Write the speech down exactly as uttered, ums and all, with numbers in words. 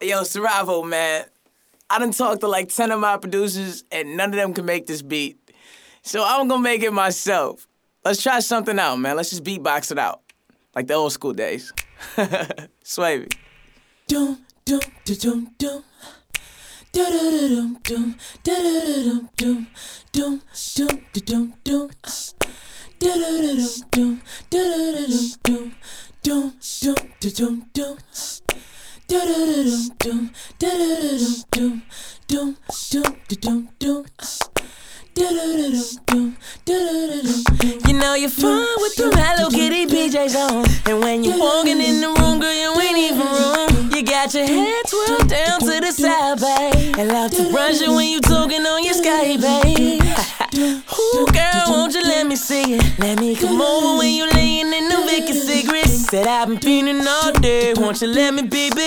Yo, Saravo, man. I done talked to like ten of my producers, and none of them can make this beat. So I'm gonna make it myself. Let's try something out, man. Let's just beatbox it out. Like the old school days. Sway me. Dum, dum, da, dum, dum. Da da da dum dum. Da da da dum dum. Dum, dum, da dum dum. Da da da dum dum. Da da da dum dum. Dum, dum, da dum dum. Da da da dum dum. Da da da dum dum. Dum, dum, da dum dum. You know you're fun with them Hello Kitty P Js on, and when you're walking in the room, girl, you ain't even room. You got your head twirled down to the side, babe, and loud to brush it when you talking on your Skype, babe. Ooh, girl, won't you let me see it? Let me come over when you laying in the Vicky cigarettes. Said I've been feeling all day, won't you let me, baby?